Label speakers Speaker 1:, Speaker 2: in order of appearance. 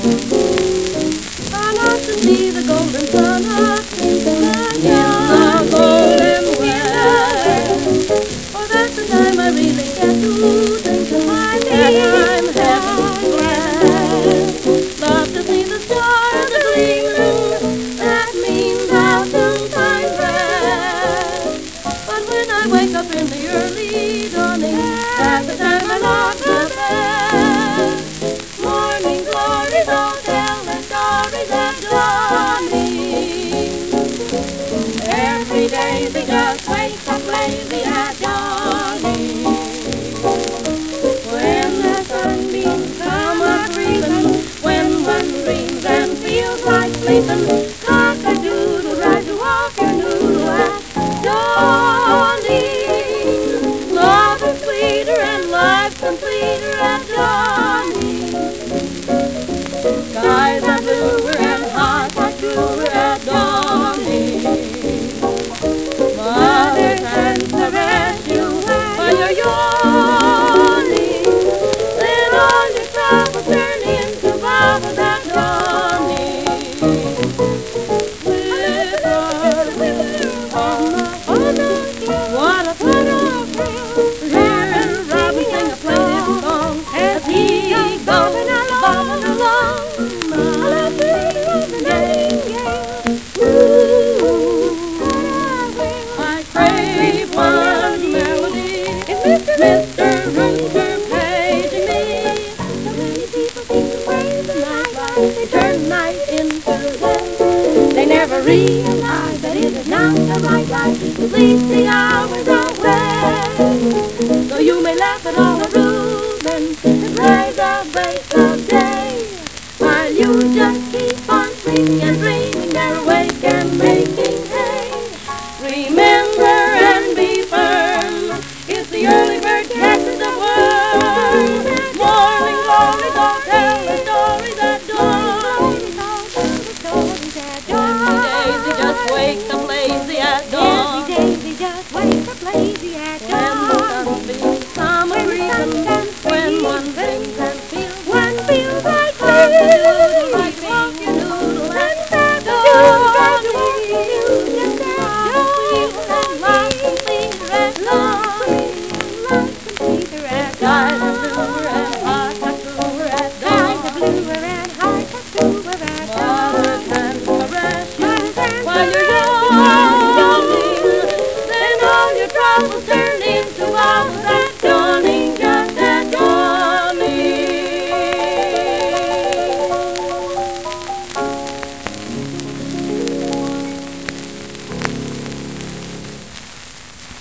Speaker 1: On us and see the golden sun upsweep in the golden west. For that's the time I really get to think of my that I'm heaven blessed. Love to see the stars a-gleaming, that means I'll soon find rest. But when I wake up in the early dawning, that's the time I love the best. Morning glories all tell their stories at dawning. Every day they just wake up lazy at dawning. When the sunbeams come a-creeping, when one dreams and feels like sleeping, cock-a-doodle, rise to walk your noodle at dawning. Love is sweeter and life completer at dawning. Skies are bluer and hearts are truer at dawning. Mother's hands caress you while you're yawning. Then all your troubles turn into bubbles at dawning. What a fun of thrill. Hear Robin sing a plaintive song as he goes bobbing along. I crave one melody. It's Mr. Runter paging me. So many people seem to praise the nightlife. They turn night into day. They never realize that it is not the right life to sleep the hours away. So you may laugh at all the rules and praise the break of day, while you just keep on sleeping and dreaming they're awake and making